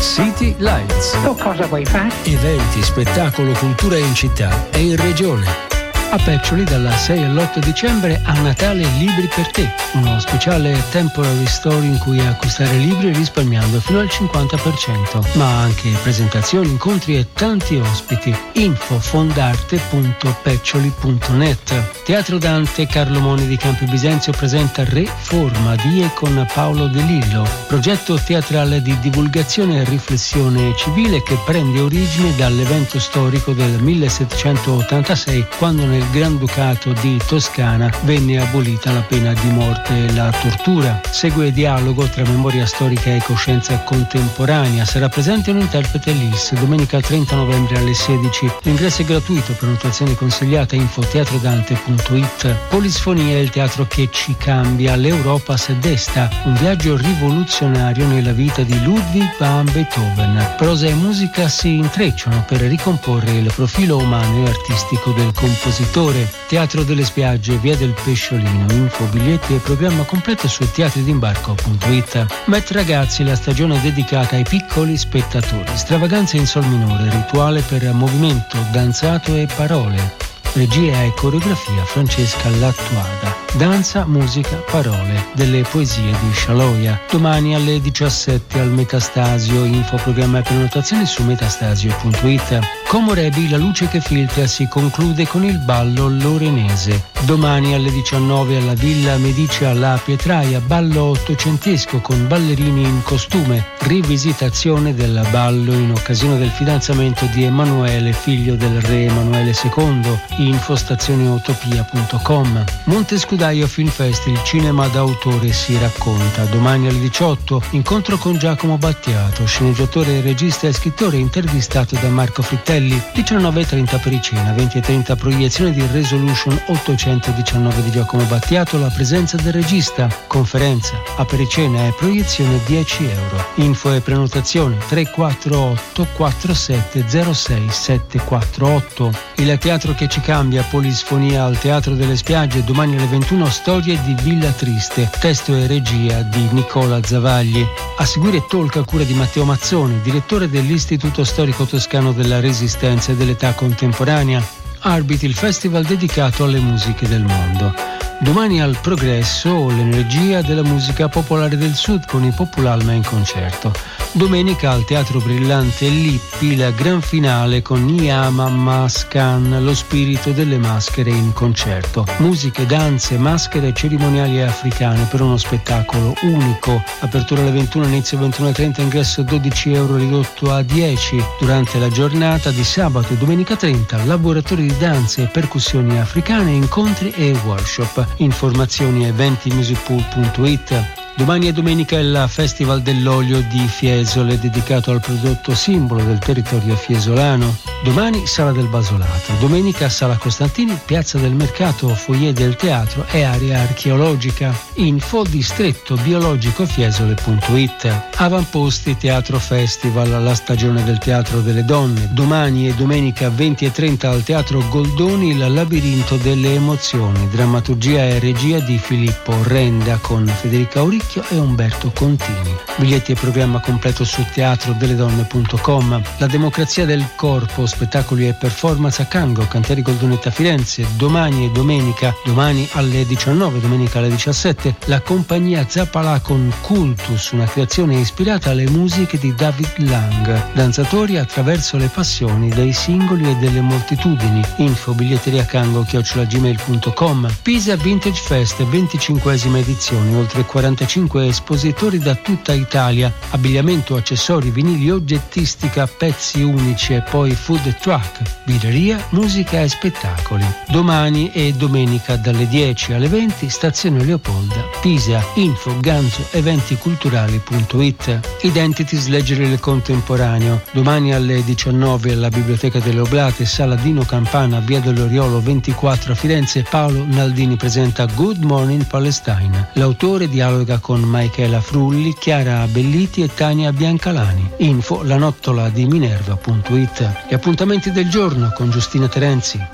City Lights. Cosa vuoi fare? Eventi, spettacolo, cultura in città e in regione. A Peccioli dal 6 all'8 dicembre a Natale Libri per te, uno speciale temporary store in cui acquistare libri risparmiando fino al 50%, ma anche presentazioni, incontri e tanti ospiti. Info fondarte.peccioli.net. Teatro Dante Carlo Moni di Campi Bisenzio presenta Re Forma di e con Paolo De Lillo, progetto teatrale di divulgazione e riflessione civile che prende origine dall'evento storico del 1786, quando nel Granducato di Toscana venne abolita la pena di morte e la tortura. Segue dialogo tra memoria storica e coscienza contemporanea. Sarà presente un interprete LIS domenica 30 novembre alle 16. L'ingresso è gratuito, prenotazione consigliata. Info teatrodante.it. Polisfonia è il teatro che ci cambia. L'Europa si desta, un viaggio rivoluzionario nella vita di Ludwig van Beethoven. Prosa e musica si intrecciano per ricomporre il profilo umano e artistico del compositore. Teatro delle Spiagge, via del Pesciolino. Info, biglietti e programma completo su teatridimbarco.it. Met Ragazzi, la stagione dedicata ai piccoli spettatori. Stravaganza in sol minore, rituale per movimento, danzato e parole. Regia e coreografia Francesca Lattuada. Danza, musica, parole, delle poesie di Scialoia. Domani alle 17 al Metastasio. Info, programma e prenotazioni su metastasio.it. Como Rebi, la luce che filtra, si conclude con il ballo lorenese. Domani alle 19 alla Villa Medici alla Pietraia, ballo ottocentesco con ballerini in costume. Rivisitazione del ballo in occasione del fidanzamento di Emanuele, figlio del re Emanuele II. Info stazioneutopia.com. Montescudaio Film Fest, il cinema d'autore si racconta. Domani alle 18 incontro con Giacomo Battiato, sceneggiatore, regista e scrittore, intervistato da Marco Frittelli. 19:30 per cena, 20:30 proiezione di Resolution 819 di Giacomo Battiato, la presenza del regista. Conferenza, apericena e proiezione €10. Info e prenotazione 348 4706 748. Il teatro che ci cambia, Polisfonia al Teatro delle Spiagge, domani alle 21 Storie di Villa Triste, testo e regia di Nicola Zavagli. A seguire talk a cura di Matteo Mazzoni, direttore dell'Istituto Storico Toscano della Resistenza e dell'Età Contemporanea. Arbit, il festival dedicato alle musiche del mondo. Domani al Progresso, l'energia della musica popolare del Sud con i Populalma in concerto. Domenica al Teatro Brillante Lippi, la gran finale con Niyama Maskan, lo spirito delle maschere in concerto. Musiche, danze, maschere cerimoniali africane per uno spettacolo unico. Apertura alle 21, inizio 21:30, ingresso €12 ridotto a 10. Durante la giornata di sabato e domenica 30, laboratori di danze e percussioni africane, incontri e workshop. Informazioni a eventimusicpool.it. Domani e domenica il Festival dell'Olio di Fiesole, dedicato al prodotto simbolo del territorio fiesolano. Domani Sala del Basolato, domenica Sala Costantini, Piazza del Mercato, Foyer del Teatro e area archeologica. Info distrettobiologicofiesole.it. Avamposti Teatro Festival, la stagione del teatro delle donne. Domani e domenica 20:30 al Teatro Goldoni, il Labirinto delle emozioni, drammaturgia e regia di Filippo Renda con Federica Auricchio e Umberto Contini. Biglietti e programma completo su teatrodeledonne.com. La democrazia del corpo, spettacoli e performance a Cango, Cantieri Goldonetta Firenze, domani e domenica, domani alle 19, domenica alle 17, la compagnia Zappalà con Cultus, una creazione ispirata alle musiche di David Lang, danzatori attraverso le passioni dei singoli e delle moltitudini. Info biglietteriacango@gmail.com. Pisa Vintage Fest, 25esima edizione, oltre 45 espositori da tutta Italia, abbigliamento, accessori, vinili, oggettistica, pezzi unici e poi food truck, birreria, musica e spettacoli. Domani e domenica dalle 10 alle 20, stazione Leopolda, Pisa. Info ganzoeventiculturali.it. Identities, leggere il contemporaneo. Domani alle 19 alla Biblioteca delle Oblate, Sala Dino Campana, via dell'Oriolo 24 a Firenze. Paolo Naldini presenta Good Morning Palestine. L'autore dialoga con Michela Frulli, Chiara Belliti e Tania Biancalani. Info lanottola di Minerva.it. Gli appuntamenti del giorno con Giustina Terenzi.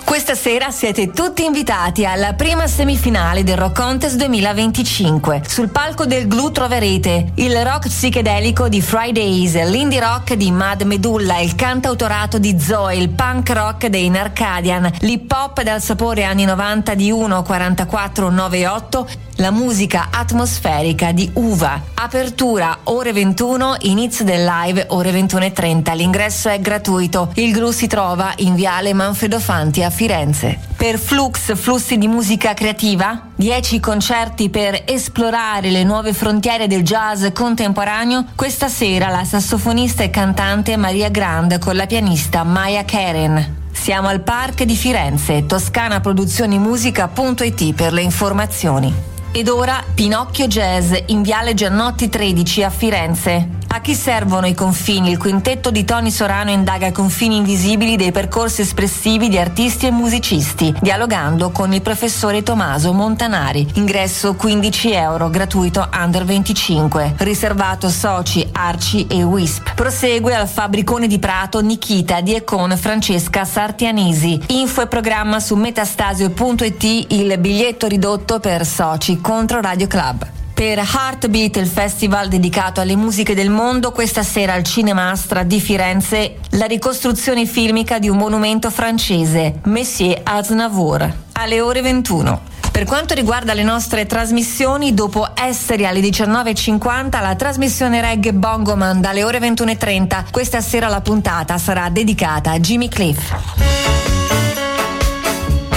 Questa sera siete tutti invitati alla prima semifinale del Rock Contest 2025. Sul palco del Glu troverete il rock psichedelico di Fridays, l'indie rock di Mad Medulla, il cantautorato di Zoe, il punk rock dei Narcadian, l'hip hop dal sapore anni 90 di 1-4498, la musica atmosferica di Uva. Apertura ore 21, inizio del live ore 21:30. L'ingresso è gratuito. Il Glu si trova in Viale Manfredo Fanti a Firenze. Per Flux, flussi di musica creativa, 10 concerti per esplorare le nuove frontiere del jazz contemporaneo. Questa sera la sassofonista e cantante Maria Grand con la pianista Maya Keren. Siamo al Park di Firenze, toscanaproduzionimusica.it per le informazioni. Ed ora Pinocchio Jazz in Viale Giannotti 13 a Firenze. A chi servono i confini? Il quintetto di Tony Sorano indaga i confini invisibili dei percorsi espressivi di artisti e musicisti, dialogando con il professore Tommaso Montanari. Ingresso €15, gratuito under 25, riservato soci, arci e WISP. Prosegue al Fabbricone di Prato Nikita di Econ Francesca Sartianisi. Info e programma su metastasio.it, il biglietto ridotto per soci contro Radio Club. Per Heartbeat, il festival dedicato alle musiche del mondo, questa sera al Cinema Astra di Firenze la ricostruzione filmica di un monumento francese, Messier Aznavour, alle ore 21. Per quanto riguarda le nostre trasmissioni, dopo Essere alle 19:50, la trasmissione Reggae Bongoman dalle ore 21:30. Questa sera la puntata sarà dedicata a Jimmy Cliff.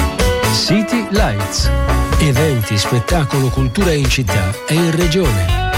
City Lights. Eventi, spettacolo, cultura in città e in regione.